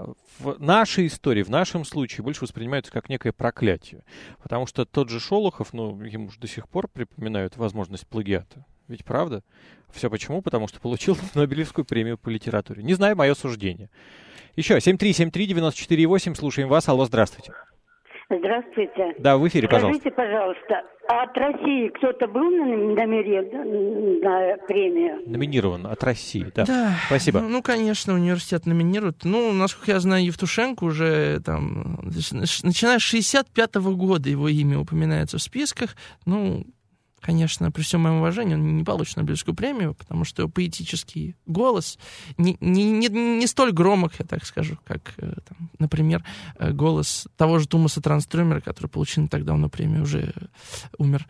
в нашей истории, в нашем случае больше воспринимаются как некое проклятие. Потому что тот же Шолохов, ну, ему же до сих пор припоминают возможность плагиата. Ведь правда? Все почему? Потому что получил Нобелевскую премию по литературе. Не знаю, мое суждение. Еще семь три семь три девяносто четыре восемь. Слушаем вас. Алло, здравствуйте. Здравствуйте. Да, в эфире, пожалуйста. Скажите, пожалуйста, а от России кто-то был номинирован на премию? Номинирован от России, да. Да. Спасибо. Ну, ну, конечно, университет номинирует. Ну, насколько я знаю, Евтушенко уже там, начиная с шестьдесят пятого года его имя упоминается в списках. Ну, конечно, при всем моем уважении, он не получит Нобелевскую премию, потому что его поэтический голос не, не, не, не столь громок, я так скажу, как, там, например, голос того же Тумаса Транстрёмера, который получил не так давно премию, уже умер.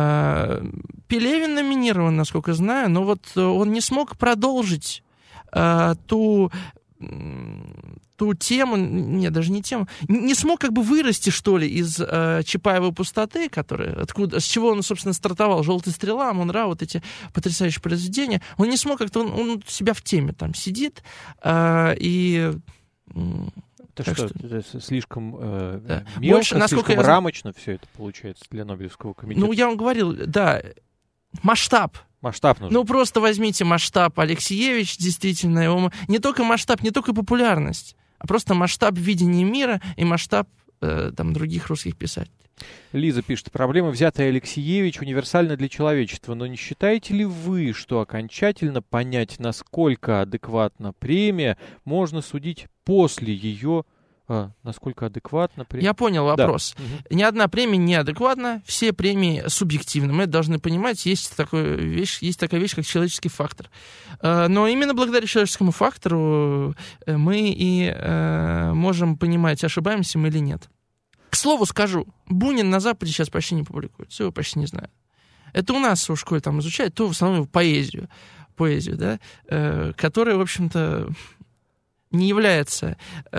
Пелевин номинирован, насколько знаю, но вот он не смог продолжить ту... ту тему, нет, даже не тему, не смог как бы вырасти, что ли, из э, Чапаевой пустоты, которая, откуда, с чего он, собственно, стартовал, «Желтая стрела», «Мон-Ра», вот эти потрясающие произведения, он не смог как-то, он, он себя в теме там сидит, э, и... Это что, что, это слишком э, да. мелко, Больше, слишком я... рамочно все это получается для Нобелевского комитета? Ну, я вам говорил, да, масштаб. Масштаб нужен. Ну, просто возьмите масштаб Алексеевич, действительно, его... не только масштаб, не только популярность, а просто масштаб видения мира и масштаб э, там, других русских писателей. Лиза пишет, проблема, взятая Алексеевич, универсальна для человечества, но не считаете ли вы, что окончательно понять, насколько адекватна премия, можно судить после ее... А, насколько адекватно? Премия? Я понял вопрос. Да. Угу. Ни одна премия не адекватна, все премии субъективны. Мы это должны понимать, есть, такой вещь, есть такая вещь, как человеческий фактор. Но именно благодаря человеческому фактору мы и можем понимать, ошибаемся мы или нет. К слову скажу, Бунин на Западе сейчас почти не публикуется, его почти не знают. Это у нас в школе там изучают, то в основном поэзию, поэзию, да, которая, в общем-то, не является...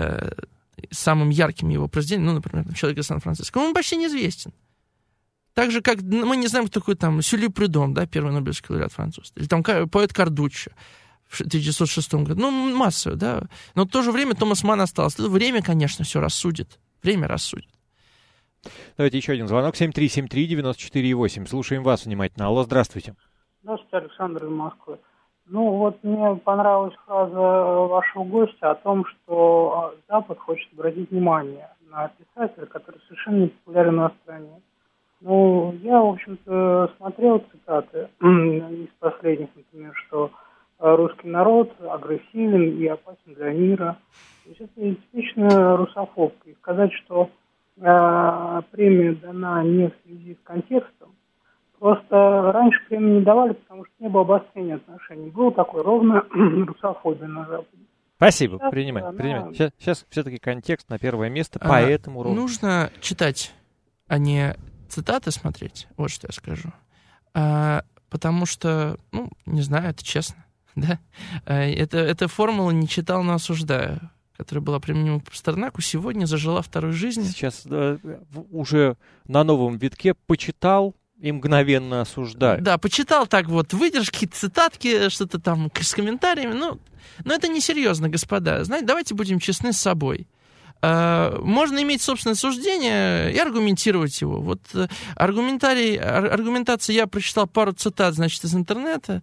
самым ярким его произведением, ну, например, «Человек из Сан-Франциско», он почти неизвестен. Так же, как мы не знаем, кто такой там Сюли Прюдон, да, первый Нобелевский лауреат француз, или там поэт Кардуччо в тысяча девятьсот шестом году, ну, массово, да. Но в то же время Томас Манн остался. Время, конечно, все рассудит. Время рассудит. Давайте еще один звонок. семь три семь три девяносто четыре восемь. Слушаем вас внимательно. Алло, здравствуйте. Здравствуйте, Александр из Москвы. Ну, вот мне понравилась фраза вашего гостя о том, что Запад хочет обратить внимание на писателя, который совершенно не популярен на стране. Ну, я, в общем-то, смотрел цитаты из последних, например, что русский народ агрессивен и опасен для мира. То есть это типичная русофобка. И сказать, что э, премия дана не в связи с контекстом, просто раньше премию не давали, потому что не было обострения отношений. Было такое ровно русофобия на Западе. Спасибо, сейчас, принимаем, она... принимаем. Сейчас, сейчас все-таки контекст на первое место, а, поэтому ровно. Нужно читать, а не цитаты смотреть, вот что я скажу. А, потому что, ну, не знаю, это честно. Да? Это, эта формула «не читал, но осуждаю», которая была применима к Пастернаку, сегодня зажила второй жизнью. Сейчас да, уже на новом витке почитал и мгновенно осуждаю. Да, почитал так вот выдержки, цитатки, что-то там с комментариями. Ну, но это несерьезно, господа. Знаете, давайте будем честны с собой. Можно иметь собственное суждение и аргументировать его. Вот аргументарий, аргументация, я прочитал пару цитат, значит, из интернета,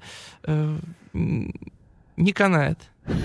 не канает.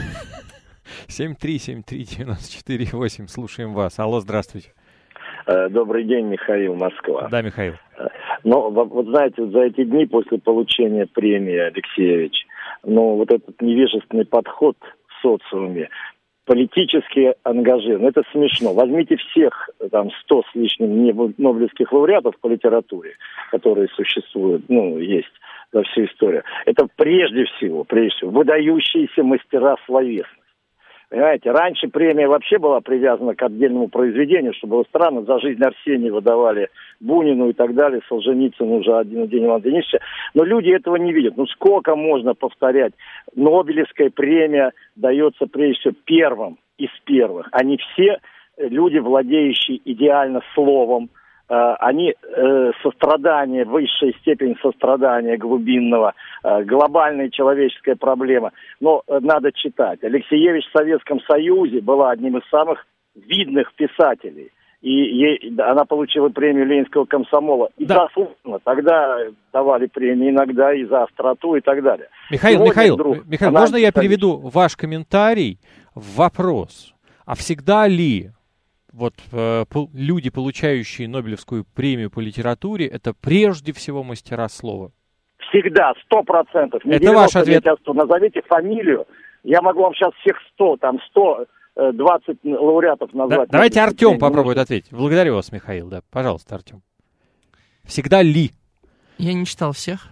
семь три семь три девять четыре восемь, слушаем вас. Алло, здравствуйте. Добрый день, Михаил, Москва. Да, Михаил. Ну, вот знаете, вот за эти дни после получения премии, Алексеевич, ну, вот этот невежественный подход в социуме, политически ангажирован. Это смешно. Возьмите всех там сто с лишним нобелевских лауреатов по литературе, которые существуют, ну, есть за всю историю. Это прежде всего, прежде всего, выдающиеся мастера словесности. Понимаете, раньше премия вообще была привязана к отдельному произведению, что было странно. За жизнь Арсеньева давали Бунину и так далее, Солженицыну уже один день Ивана Денисовича. Но люди этого не видят. Ну сколько можно повторять? Нобелевская премия дается прежде всего первым из первых. Они все люди, владеющие идеально словом. Они э, сострадание, высшая степень сострадания глубинного, э, глобальная человеческая проблема. Но э, надо читать. Алексеевич в Советском Союзе была одним из самых видных писателей. И ей, она получила премию Ленинского комсомола. И да. заслуженно. Тогда давали премии иногда и за остроту и так далее. Михаил, Сегодня, Михаил, вдруг, Михаил можно я переведу ваш комментарий в вопрос? А всегда ли... Вот э, люди, получающие Нобелевскую премию по литературе, это прежде всего мастера слова. Всегда, сто процентов. Это ваш ответ. Назовите фамилию. Я могу вам сейчас всех сто, там сто двадцать лауреатов назвать. Да, давайте Артем попробует ответить. Благодарю вас, Михаил. Да, пожалуйста, Артем. Всегда ли? Я не читал всех.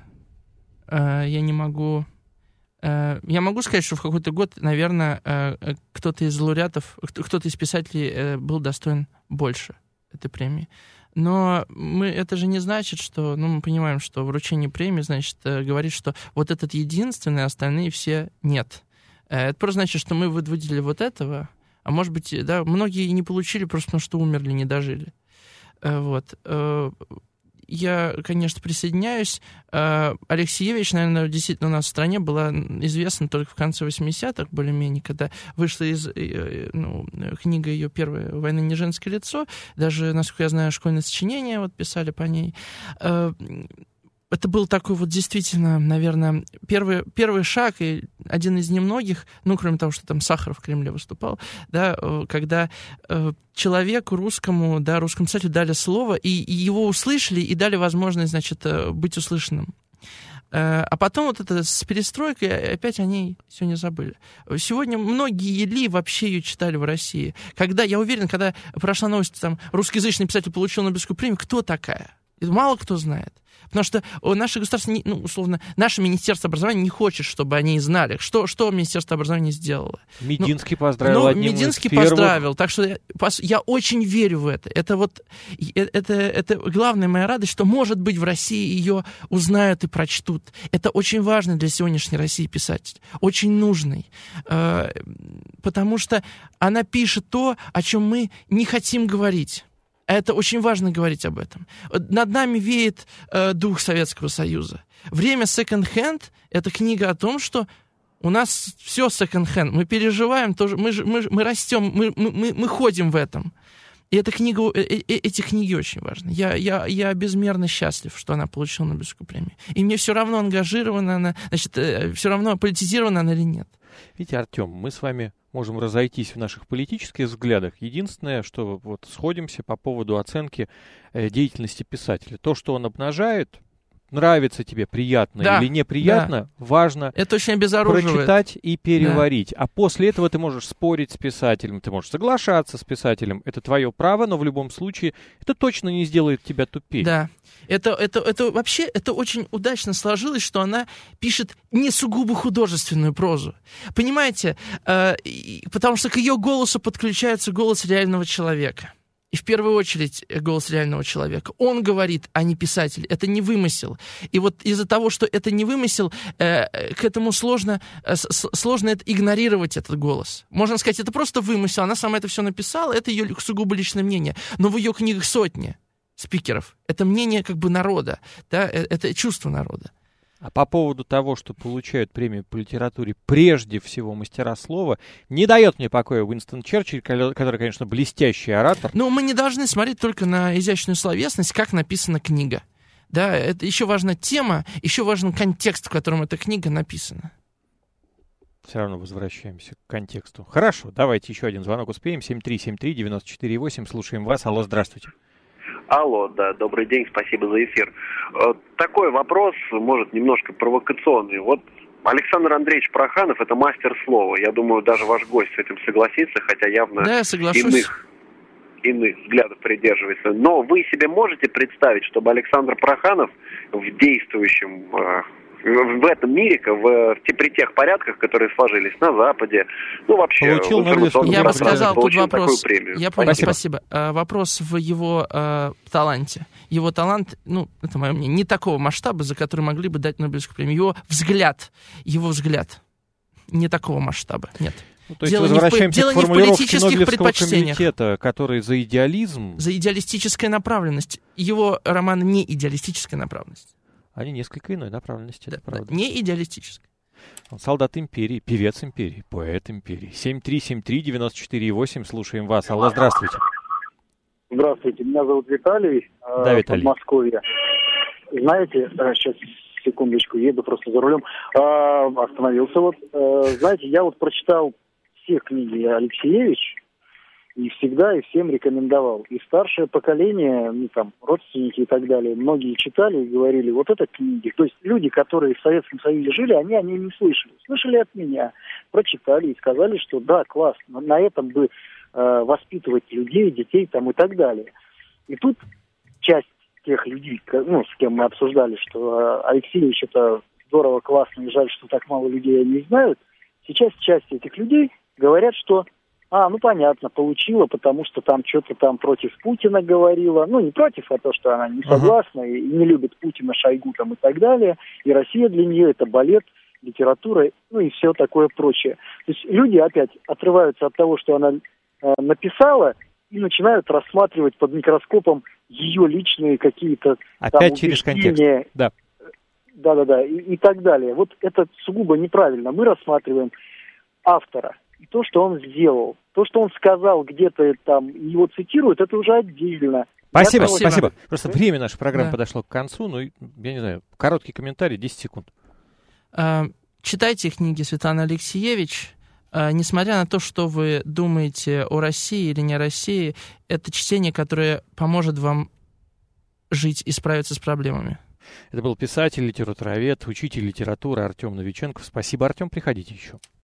Я не могу... Я могу сказать, что в какой-то год, наверное, кто-то из лауреатов, кто-то из писателей был достоин больше этой премии. Но мы, это же не значит, что... Ну, мы понимаем, что вручение премии, значит, говорит, что вот этот единственный, а остальные все нет. Это просто значит, что мы выделили вот этого, а может быть, да, многие не получили просто потому, что умерли, не дожили. Вот. Я, конечно, присоединяюсь. Алексеевич, наверное, действительно у нас в стране была известна только в конце восьмидесятых, более-менее, когда вышла из, ну, книга ее первая «Война не женское лицо». Даже, насколько я знаю, школьное сочинение вот писали по ней. Это был такой вот действительно, наверное, первый, первый шаг, и один из немногих, ну, кроме того, что там Сахаров в Кремле выступал, да, когда э, человеку русскому, да, русскому писателю дали слово, и, и его услышали, и дали возможность, значит, быть услышанным. Э, а потом вот это с перестройкой, опять о ней сегодня забыли. Сегодня многие ли вообще ее читали в России? Когда, я уверен, когда прошла новость, там, русскоязычный писатель получил Нобелевскую премию, кто такая? Это мало кто знает. Потому что наше государство, ну, условно, наше Министерство образования не хочет, чтобы они знали, что, что Министерство образования сделало. Мединский ну, поздравил ну, одним Мединский из первых. поздравил. Так что я, я очень верю в это. Это вот, это, это главная моя радость, что, может быть, в России ее узнают и прочтут. Это очень важно для сегодняшней России писатель. Очень нужный. Потому что она пишет то, о чем мы не хотим говорить. Это очень важно говорить об этом. Над нами веет э, дух Советского Союза. «Время секонд-хенд» — это книга о том, что у нас все секонд-хенд. Мы переживаем тоже, мы, мы, мы растем, мы, мы, мы ходим в этом. И эта книга, э, э, эти книги очень важны. Я, я, я безмерно счастлив, что она получила Нобелевскую премию. И мне все равно, ангажирована она, значит, э, все равно политизирована она или нет. Видите, Артем, мы с вами можем разойтись в наших политических взглядах. Единственное, что вот сходимся по поводу оценки э, деятельности писателя. То, что он обнажает, нравится тебе, приятно да, или неприятно, да. важно это очень обезоруживает. Прочитать и переварить. Да. А после этого ты можешь спорить с писателем, ты можешь соглашаться с писателем. Это твое право, но в любом случае это точно не сделает тебя тупее. Да. Это, это, это вообще это очень удачно сложилось, что она пишет не сугубо художественную прозу. Понимаете? Э, потому что к ее голосу подключается голос реального человека. И в первую очередь голос реального человека. Он говорит, а не писатель. Это не вымысел. И вот из-за того, что это не вымысел, э, к этому сложно, э, с, сложно это, игнорировать этот голос. Можно сказать, это просто вымысел. Она сама это все написала, это ее сугубо личное мнение. Но в ее книгах сотни спикеров. Это мнение как бы народа. Да? Это чувство народа. А по поводу того, что получают премию по литературе прежде всего мастера слова, не дает мне покоя Уинстон Черчилль, который, конечно, блестящий оратор. Но мы не должны смотреть только на изящную словесность, как написана книга. Да, это еще важна тема, еще важен контекст, в котором эта книга написана. Все равно возвращаемся к контексту. Хорошо, давайте еще один звонок успеем. семь три семь три девять четыре восемь. Слушаем вас. Алло, здравствуйте. Алло, да, добрый день, спасибо за эфир. Такой вопрос, может, немножко провокационный. Вот Александр Андреевич Проханов — это мастер слова. Я думаю, даже ваш гость с этим согласится, хотя явно да, я соглашусь. иных, иных взглядов придерживается. Но вы себе можете представить, чтобы Александр Проханов в действующем, в этом мире, в, при тех порядках, которые сложились на Западе, ну вообще... Получил Нобелевскую Я бы сказал, тут вопрос... Я понял, спасибо. спасибо. А, вопрос в его а, таланте. Его талант, ну, это мое мнение, не такого масштаба, за который могли бы дать Нобелевскую премию. Его взгляд, его взгляд не такого масштаба, нет. Ну, то есть дело возвращаемся не в, к формулировке Нобелевского комитета, который за идеализм... За идеалистическая направленность. Его роман не идеалистическая направленность. Они несколько иной направленности, да, это правда. Да, не идеалистической. Он солдат империи, певец империи, поэт империи. семь три семь три девять четыре восемь, слушаем вас. Алло, здравствуйте. Здравствуйте, меня зовут Виталий, да, э, Виталий. Подмосковье. Знаете, сейчас, секундочку, еду просто за рулем, э, остановился вот. Э, знаете, я вот прочитал все книги Алексеевич, и всегда и всем рекомендовал. И старшее поколение, ну, там, родственники и так далее, многие читали и говорили, вот это книги. То есть люди, которые в Советском Союзе жили, они о ней не слышали. Слышали от меня, прочитали и сказали, что да, классно, на этом бы э, воспитывать людей, детей там и так далее. И тут часть тех людей, ну, с кем мы обсуждали, что э, Алексеевич это здорово, классно, и жаль, что так мало людей о ней знают, сейчас часть этих людей говорят, что А, ну понятно, получила, потому что там что-то там против Путина говорила. Ну, не против, а то, что она не согласна и не любит Путина, Шойгу там и так далее. И Россия для нее это балет, литература, ну и все такое прочее. То есть люди опять отрываются от того, что она э, написала, и начинают рассматривать под микроскопом ее личные какие-то опять там через убеждения. контекст. Да. Да-да-да, и, и так далее. Вот это сугубо неправильно. Мы рассматриваем автора. И то, что он сделал, то, что он сказал где-то там, его цитируют, это уже отдельно. Спасибо, я спасибо. Просто да? время нашей программы да. подошло к концу. Ну, я не знаю, короткий комментарий, десять секунд. А, читайте книги Светланы Алексеевич. А, несмотря на то, что вы думаете о России или не о России, это чтение, которое поможет вам жить и справиться с проблемами. Это был писатель, литературовед, учитель литературы Артем Новиченков. Спасибо, Артем, приходите еще.